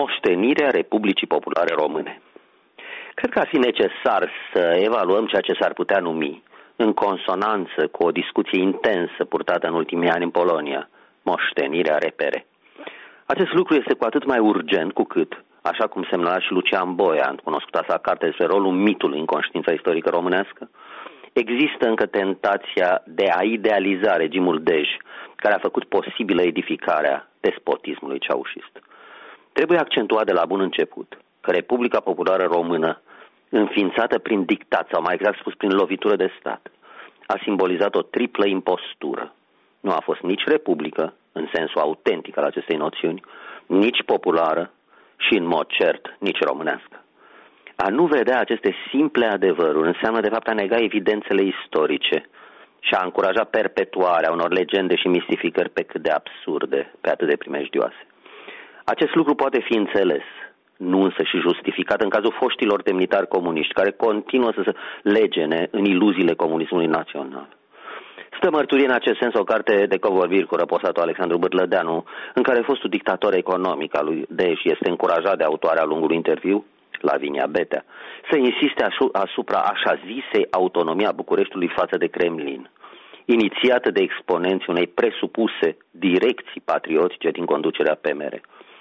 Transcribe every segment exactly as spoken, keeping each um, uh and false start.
moștenirea Republicii Populare Române. Cred că ar fi necesar să evaluăm ceea ce s-ar putea numi, în consonanță cu o discuție intensă purtată în ultimii ani în Polonia, moștenirea repere. Acest lucru este cu atât mai urgent cu cât, așa cum semnala și Lucian Boia în cunoscuta sa carte despre rolul mitului în conștiința istorică românească, există încă tentația de a idealiza regimul Dej, care a făcut posibilă edificarea despotismului ceaușist. Trebuie accentuat de la bun început că Republica Populară Română, înființată prin dictat, sau mai exact spus prin lovitură de stat, a simbolizat o triplă impostură. Nu a fost nici republică, în sensul autentic al acestei noțiuni, nici populară și, în mod cert, nici românească. A nu vedea aceste simple adevăruri înseamnă, de fapt, a nega evidențele istorice și a încuraja perpetuarea unor legende și mistificări pe cât de absurde, pe atât de primejdioase. Acest lucru poate fi înțeles, nu însă și justificat în cazul foștilor demnitari comuniști, care continuă să se legene în iluziile comunismului național. Stă mărturie în acest sens o carte de convorbiri cu răposatul Alexandru Bârlădeanu, în care fostul dictator economic al lui Dej este încurajat de autoarea lungului interviu, Lavinia Betea, să insiste asupra așa zisei autonomia a Bucureștiului față de Kremlin, inițiată de exponenții unei presupuse direcții patriotice din conducerea P M R.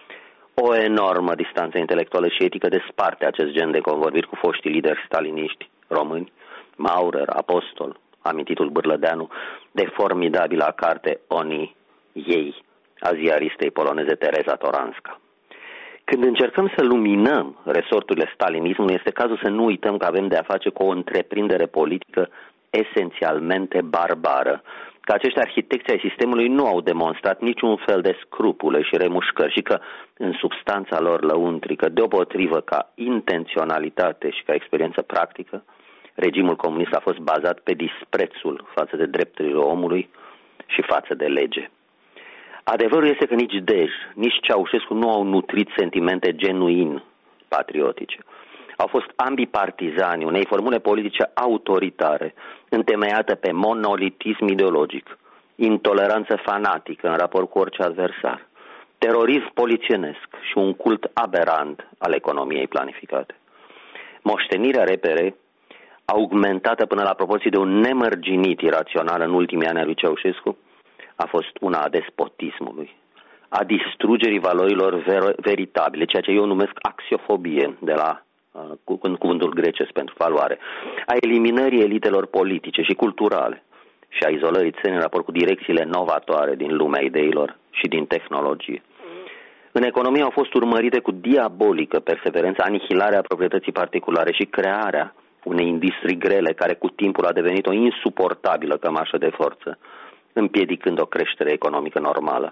O enormă distanță intelectuală și etică desparte acest gen de convorbiri cu foștii lideri staliniști români, Maurer, Apostol, amintitul Bârlădeanu, de formidabila carte Oni ei, a ziaristei poloneze Tereza Toranska. Când încercăm să luminăm resorturile stalinismului, este cazul să nu uităm că avem de a face cu o întreprindere politică esențialmente barbară, că acești arhitecți ai sistemului nu au demonstrat niciun fel de scrupule și remușcări și că, în substanța lor lăuntrică, deopotrivă ca intenționalitate și ca experiență practică, regimul comunist a fost bazat pe disprețul față de drepturile omului și față de lege. Adevărul este că nici Dej, nici Ceaușescu nu au nutrit sentimente genuin patriotice. Au fost ambii partizani unei formule politice autoritare, întemeiată pe monolitism ideologic, intoleranță fanatică în raport cu orice adversar, terorism polițienesc și un cult aberant al economiei planificate. Moștenirea repere, augmentată până la proporții de un nemărginit irațional în ultimii ani al lui Ceaușescu, a fost una a despotismului, a distrugerii valorilor ver- veritabile, ceea ce eu numesc axiofobie, de la uh, în cuvântul grecesc pentru valoare, a eliminării elitelor politice și culturale și a izolării țării în raport cu direcțiile novatoare din lumea ideilor și din tehnologie. În economie au fost urmărite cu diabolică perseverență anihilarea proprietății particulare și crearea unei industrii grele care cu timpul a devenit o insuportabilă cămașă de forță, împiedicând o creștere economică normală.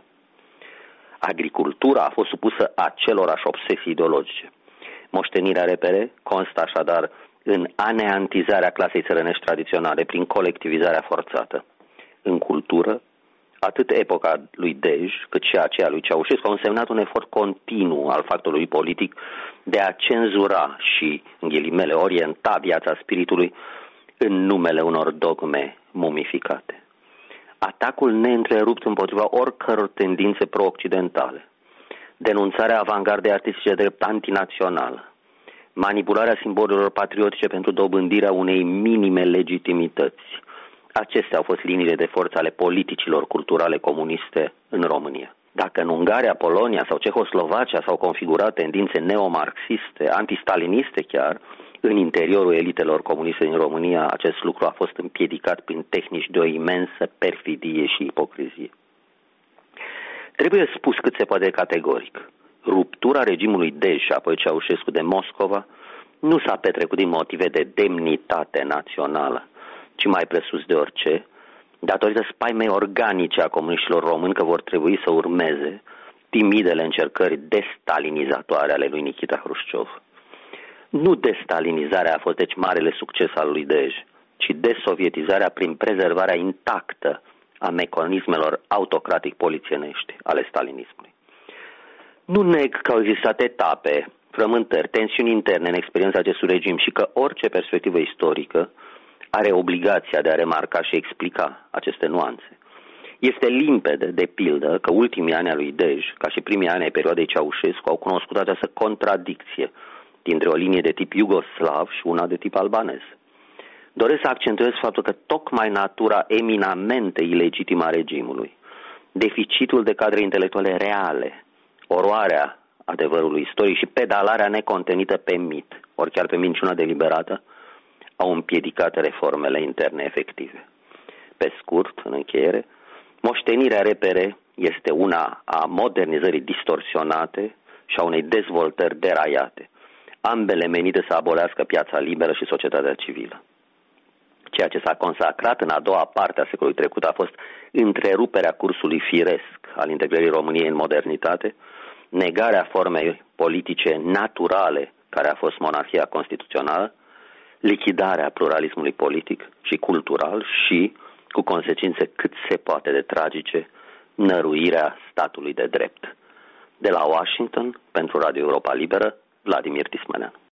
Agricultura a fost supusă acelorași obsesii ideologice. Moștenirea repere constă așadar în aneantizarea clasei țărănești tradiționale prin colectivizarea forțată. În cultură, atât epoca lui Dej cât și aceea lui Ceaușescu au însemnat un efort continuu al factorului politic de a cenzura și, în ghilimele, orienta viața spiritului în numele unor dogme mumificate. Atacul neîntrerupt împotriva oricăror tendințe pro-occidentale, denunțarea avangardei artistice drept antinațională, manipularea simbolurilor patriotice pentru dobândirea unei minime legitimități. Acestea au fost liniile de forță ale politicilor culturale comuniste în România. Dacă în Ungaria, Polonia sau Cehoslovacia s-au configurat tendințe neomarxiste, antistaliniste chiar, în interiorul elitelor comuniste din România, acest lucru a fost împiedicat prin tehnici de o imensă perfidie și ipocrizie. Trebuie spus cât se poate categoric. Ruptura regimului Dej și apoi Ceaușescu de Moscova nu s-a petrecut din motive de demnitate națională, ci mai presus de orice, datorită spaimei organice a comuniștilor români că vor trebui să urmeze timidele încercări destalinizatoare ale lui Nikita Hrușciov. Nu destalinizarea a fost deci marele succes al lui Dej, ci desovietizarea prin prezervarea intactă a mecanismelor autocratic-polițienești ale stalinismului. Nu neg că au existat etape, frământări, tensiuni interne în experiența acestui regim și că orice perspectivă istorică are obligația de a remarca și explica aceste nuanțe. Este limpede, de pildă, că ultimii ani ai lui Dej, ca și primii ani ai perioadei Ceaușescu, au cunoscut această contradicție dintre o linie de tip iugoslav și una de tip albanez. Doresc să accentuez faptul că tocmai natura eminamente ilegitimă a regimului, deficitul de cadre intelectuale reale, oroarea adevărului istoric și pedalarea necontenită pe mit, ori chiar pe minciuna deliberată, au împiedicat reformele interne efective. Pe scurt, în încheiere, moștenirea repere este una a modernizării distorsionate și a unei dezvoltări deraiate, ambele menite să abolească piața liberă și societatea civilă. Ceea ce s-a consacrat în a doua parte a secolului trecut a fost întreruperea cursului firesc al integrării României în modernitate, negarea formei politice naturale care a fost monarhia constituțională, lichidarea pluralismului politic și cultural și, cu consecințe cât se poate de tragice, năruirea statului de drept. De la Washington, pentru Radio Europa Liberă, Vladimir Tismanean.